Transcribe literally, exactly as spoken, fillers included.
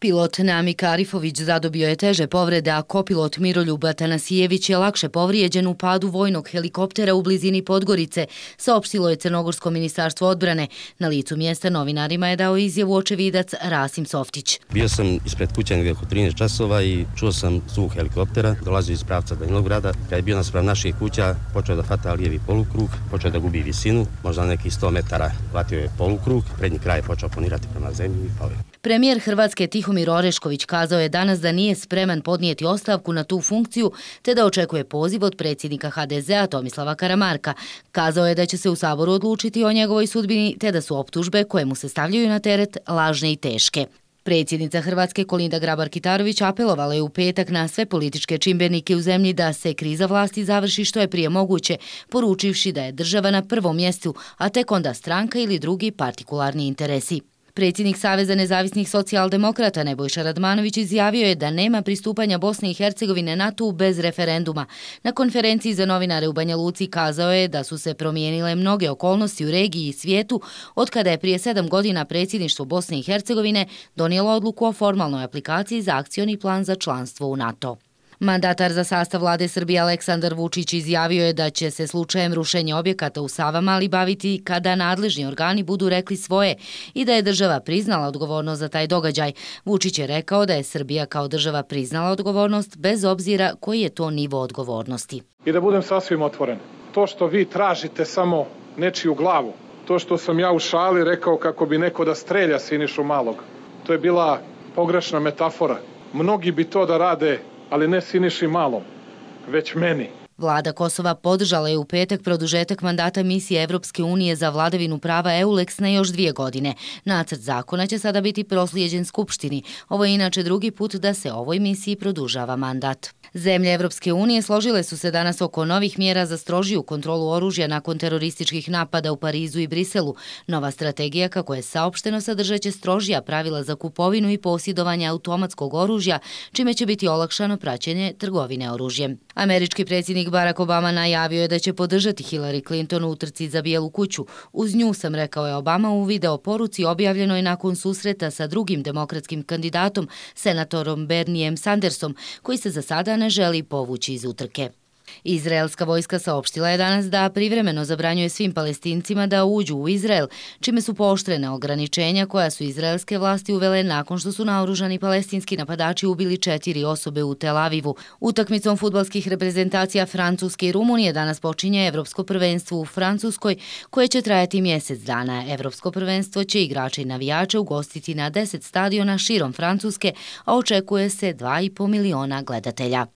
Pilot Namik Arifović zadobio je teže povrede, a kopilot Miroljub Atanasijević je lakše povrijeđen u padu vojnog helikoptera u blizini Podgorice, saopštilo je Crnogorsko ministarstvo odbrane. Na licu mjesta novinarima je dao izjavu očevidac Rasim Softić. Bio sam ispred kuće negdje oko trinaest časova i čuo sam zvuk helikoptera, dolazio iz pravca Danilograda. Kad je bio naspram naših kuća, počeo da fata lijevi polukrug, počeo da gubi visinu, možda nekih sto metara hvatio je polukrug, prednji kraj je počeo ponirati prema zemlji i pao je. Premijer Hrvatske Tihomir Orešković kazao je danas da nije spreman podnijeti ostavku na tu funkciju, te da očekuje poziv od predsjednika ha de zea Tomislava Karamarka. Kazao je da će se u Saboru odlučiti o njegovoj sudbini, te da su optužbe koje mu se stavljaju na teret lažne i teške. Predsjednica Hrvatske Kolinda Grabar-Kitarović apelovala je u petak na sve političke čimbenike u zemlji da se kriza vlasti završi što je prije moguće, poručivši da je država na prvom mjestu, a tek onda stranka ili drugi partikularni interesi. Predsjednik Saveza nezavisnih socijaldemokrata Nebojša Radmanović izjavio je da nema pristupanja Bosne i Hercegovine NATO bez referenduma. Na konferenciji za novinare u Banja Luci kazao je da su se promijenile mnoge okolnosti u regiji i svijetu od kada je prije sedam godina predsjedništvo Bosne i Hercegovine donijelo odluku o formalnoj aplikaciji za akcioni plan za članstvo u NATO. Mandatar za sastav vlade Srbije Aleksandar Vučić izjavio je da će se slučajem rušenja objekata u Savamali baviti kada nadležni organi budu rekli svoje i da je država priznala odgovornost za taj događaj. Vučić je rekao da je Srbija kao država priznala odgovornost bez obzira koji je to nivo odgovornosti. I da budem sasvim otvoren, to što vi tražite samo nečiju glavu, to što sam ja u šali rekao kako bi neko da strelja Sinišu Malog, to je bila pogrešna metafora. Mnogi bi to da rade, ali ne Siniši Malom, već meni. Vlada Kosova podržala je u petak produžetak mandata misije Evropske unije za vladavinu prava EULEX na još dvije godine. Nacrt zakona će sada biti proslijeđen Skupštini. Ovo je inače drugi put da se ovoj misiji produžava mandat. Zemlje Evropske unije složile su se danas oko novih mjera za strožiju kontrolu oružja nakon terorističkih napada u Parizu i Briselu. Nova strategija, kako je saopšteno, sadržaće strožija pravila za kupovinu i posjedovanje automatskog oružja, čime će biti olakšano praćenje trgovine oružjem. Američki predsjednik Barack Obama najavio je da će podržati Hillary Clinton u utrci za Bijelu kuću. Uz nju sam, rekao je Obama u video poruci objavljenoj nakon susreta sa drugim demokratskim kandidatom, senatorom Bernijem Sandersom, koji se za sada ne želi povući iz utrke. Izraelska vojska saopštila je danas da privremeno zabranjuje svim Palestincima da uđu u Izrael, čime su pooštrena ograničenja koja su izraelske vlasti uvele nakon što su naoružani palestinski napadači ubili četiri osobe u Tel Avivu. Utakmicom fudbalskih reprezentacija Francuske i Rumunije danas počinje Evropsko prvenstvo u Francuskoj, koje će trajati mjesec dana. Evropsko prvenstvo će igrače i navijače ugostiti na deset stadiona širom Francuske, a očekuje se dva i po miliona gledatelja.